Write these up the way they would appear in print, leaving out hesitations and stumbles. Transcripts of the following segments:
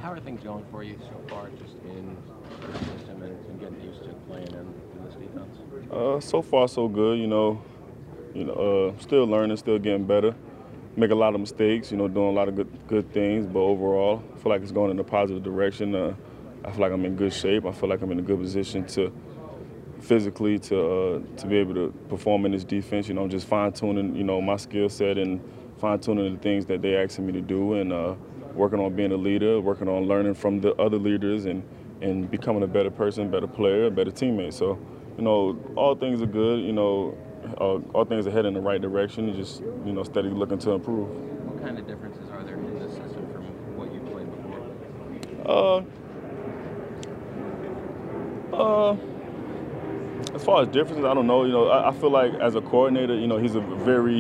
How are things going for you so far, just in the system and getting used to playing in this defense? So far so good. Still learning, still getting better. Make a lot of mistakes. Doing a lot of good things, but overall, I feel like it's going in a positive direction. I feel like I'm in good shape. I feel like I'm in a good position to physically to be able to perform in this defense. I'm just fine tuning my skill set and fine tuning the things that they asking me to do, and working on being a leader, working on learning from the other leaders, and becoming a better person, better player, a better teammate. So, all things are good. All things are heading in the right direction. Just steady looking to improve. What kind of differences are there in this system from what you played before? Uh, uh, as far as differences, I don't know. I feel like as a coordinator, he's a very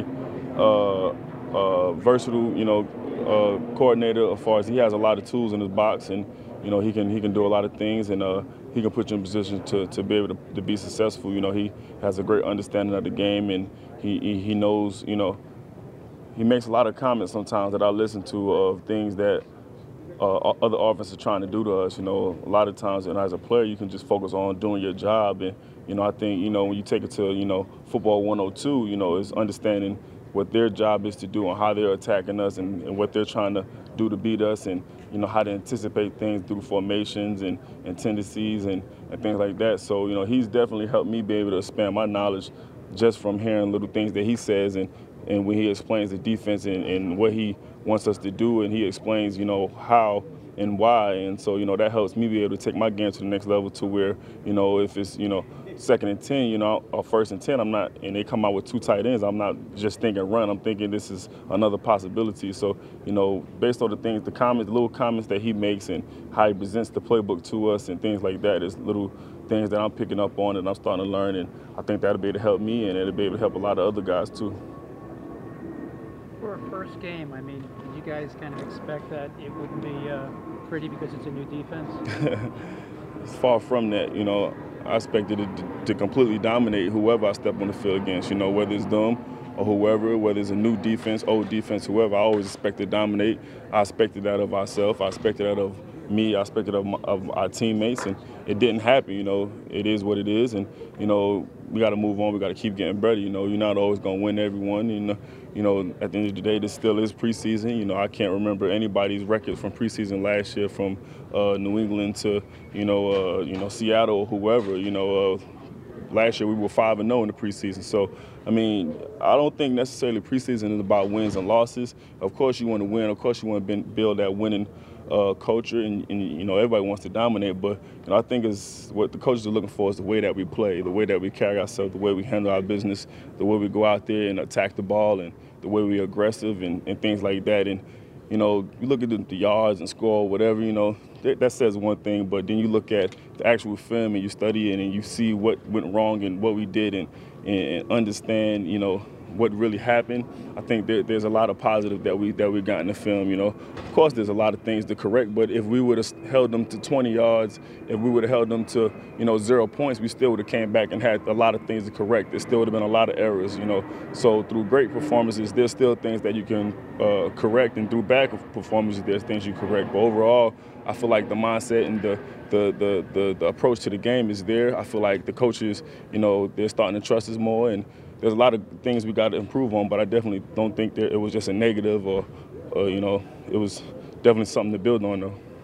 versatile, coordinator. As far as he has a lot of tools in his box, and he can do a lot of things, and he can put you in position to be able to be successful. He has a great understanding of the game, and he knows. He makes a lot of comments sometimes that I listen to of things that other offenses are trying to do to us. A lot of times, and as a player, you can just focus on doing your job. And I think when you take it to football 102, is understanding what their job is to do and how they're attacking us, and what they're trying to do to beat us, and how to anticipate things through formations and tendencies and things like that. So he's definitely helped me be able to expand my knowledge just from hearing little things that he says, and when he explains the defense and what he wants us to do, and he explains, how and why. And so, that helps me be able to take my game to the next level, to where, if it's, second and 10, or first and 10, I'm not, and they come out with two tight ends, I'm not just thinking run, I'm thinking this is another possibility. So, based on the things, the little comments that he makes, and how he presents the playbook to us and things like that, is little things that I'm picking up on and I'm starting to learn. And I think that'll be able to help me, and it'll be able to help a lot of other guys too. For a first game, I mean, did you guys kind of expect that it wouldn't be pretty because it's a new defense? It's far from that. I expected it to completely dominate whoever I step on the field against. Whether it's them or whoever, whether it's a new defense, old defense, whoever. I always expect to dominate. I expected that of ourselves. I expected that of me. I expected of our teammates, and it didn't happen. It is what it is, and we got to move on. We got to keep getting better. You're not always gonna win everyone. At the end of the day, this still is preseason. I can't remember anybody's record from preseason last year, from New England to Seattle or whoever. Last year we were 5-0 in the preseason. So, I don't think necessarily preseason is about wins and losses. Of course you want to win. Of course you want to build that winning culture, and everybody wants to dominate. But I think is what the coaches are looking for is the way that we play, the way that we carry ourselves, the way we handle our business, the way we go out there and attack the ball, and the way we're aggressive, and things like that. And you look at the yards and score, whatever, that says one thing, but then you look at the actual film and you study it and you see what went wrong and what we did, and understand, what really happened. I think there's a lot of positive that we got in the film. Of course, there's a lot of things to correct, but if we would have held them to 20 yards, if we would have held them to 0 points, we still would have came back and had a lot of things to correct. There still would have been a lot of errors. So through great performances, there's still things that you can correct, and through bad performances, there's things you correct. But overall, I feel like the mindset and the approach to the game is there. I feel like the coaches, they're starting to trust us more, and there's a lot of things we got to improve on, but I definitely don't think that it was just a negative, or it was definitely something to build on, though.